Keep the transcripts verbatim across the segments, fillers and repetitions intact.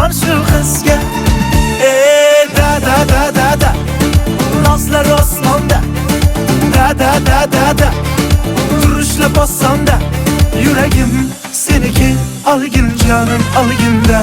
bosaman shu qizga. Ey da da da da da, nozlar osmonda. Da da da da da, turishla bossonda. Yuragim seniki, olgin jonim olginda.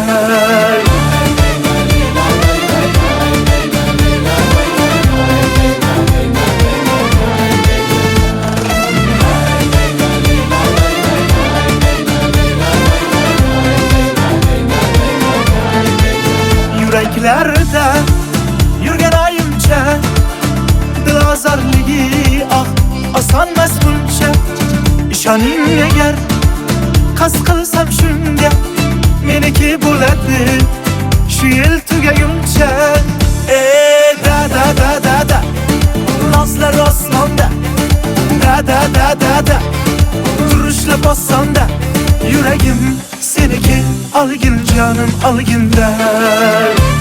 Yuraklarda yurgan oyimcha, dilozorligi ah osonmas buncha. Ishoning agar qas qilsam shunga, meniki bo'ladi shu yil tugaguncha. Ey da da da da da, nozlar osmonda. Da da da da da, turishla bossonda. Yuragim seniki, olgin jonim olginda.